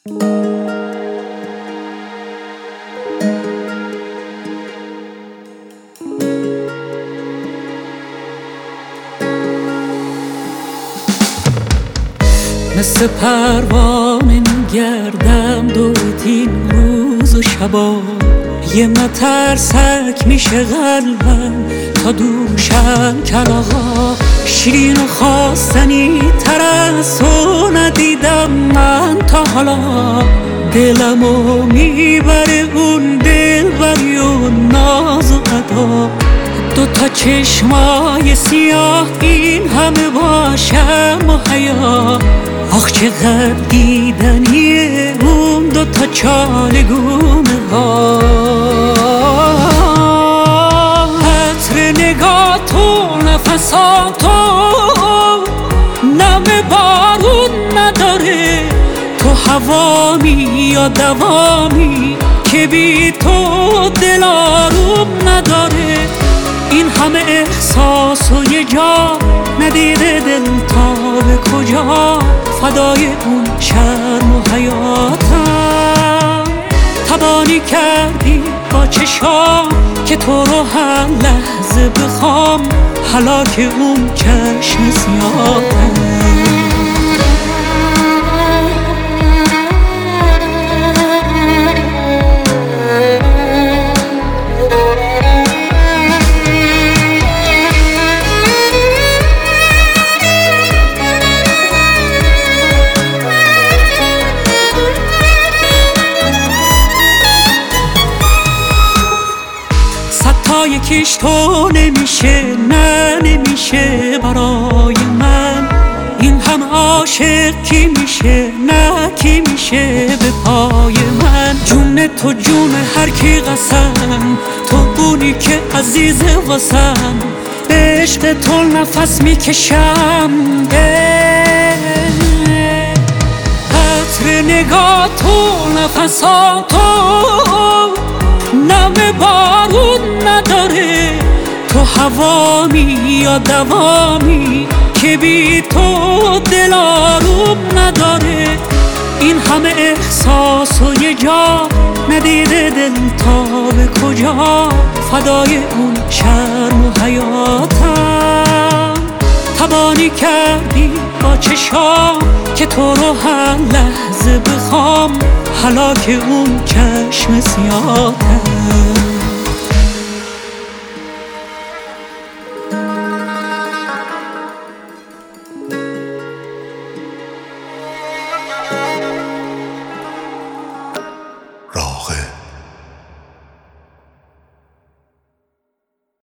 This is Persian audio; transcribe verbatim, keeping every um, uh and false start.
مثل پروانه میگردم دورت این روز و شبا، یه مترسک میشه قلبم تا دوشم کلاغا. شیرین و خواستنی تر از تو ندیدم من تا حالا، دلمو میبره اون دلبری و ناز و ادا. دوتا چشمای سیاه این همه باشم و حیا، آخ چقدر دیدنیه اون دوتا چالگونه ها. عطر نگاه تو، نفسا تو، نم بارون نداره. تو هوامی یا دوامی که بی تو دل آروم نداره. این همه احساس و یه جا ندیده دل تا به کجا، فدای اون شرم و حیاتم. تبانی کردی با چشام که تو رو هر لحظه بخوام، هلاک اون چشم سیاهم. یکیش تو نمیشه، نه نمیشه برای من. این هم عاشق کی میشه، نه کی میشه به پای من. جون تو جون هر کی قسم، تو اونی که عزیزه واسم. به عشق تو نفس میکشم، عطر نگاه تو، نفسا تو، نم بارون نداره. تو هوامی یا دوامی که بی تو دل آروم نداره. این همه احساس و یه جا ندیده دل تا به کجا، فدای اون شرم و حیاتم. تبانی کردی با چشام که تو رو هر لحظه بخوام، هلاک اون چشم سیاهم.